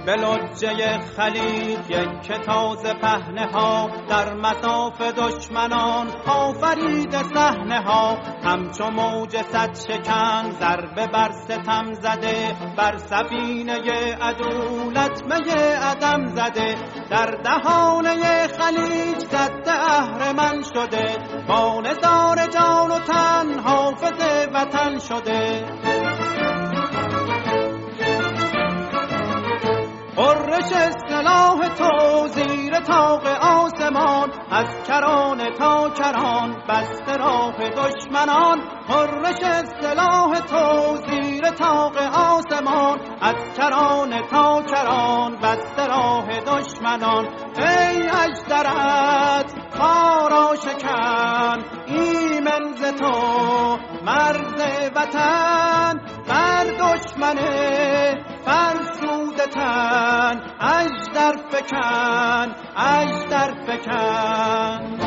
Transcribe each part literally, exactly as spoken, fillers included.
به لجه خلیج یک تازه پهنه ها، در مصاف دشمنان آفرید صحنه ها. همچو موج صد شکن ضربه بر ستم زده، بر سفینه عدو لطمه عدم زده. در دهانه خلیج زده اهرمن شده، با نثار جان و تن حافظ وطن شده. غرش سلاح تو زیر طاق آسمان، از کران تا کران بسته راه دشمنان. غرش سلاح تو زیر طاق آسمان، از کران تا کران بسته راه دشمنان. ای اژدرت خارا شکن ایمن ز تو مرز وطن، بر دشمن فرسوده تن اژدر فکن اژدر فکن.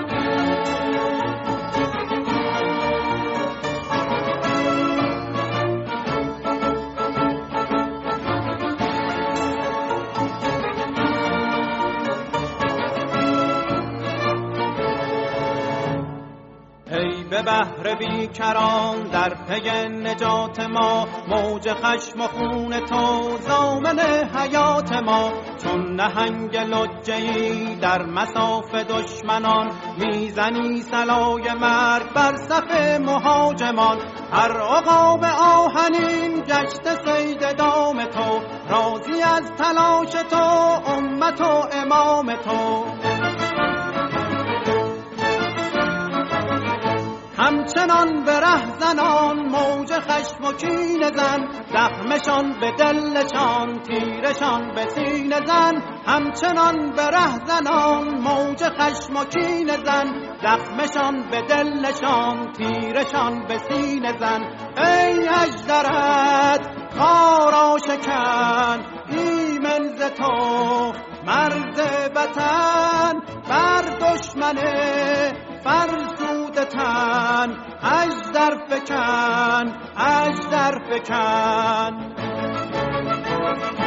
به بحر بیکران در پی نجات ما، موج خشم و خون تو ضامن حیات ما. چون نهنگ لجه‌ای در مصاف دشمنان، میزنی صلای مرگ بر صف مهاجمان. هر عقاب آهنین گشت صید دام تو، راضی از تلاش تو امت و امام تو. همچنان به رهزنان موج خشم و کینه زن، زخمشان به دلشان تیرشان به سینه زن. همچنان به رهزنان موج خشم و کینه زن، زخمشان به دلشان تیرشان به سینه زن. ای اژدرت خارا شکن ایمن ز تو مرز وطن، بر دشمن فرسوده تن اژدر فکن اژدر فکن.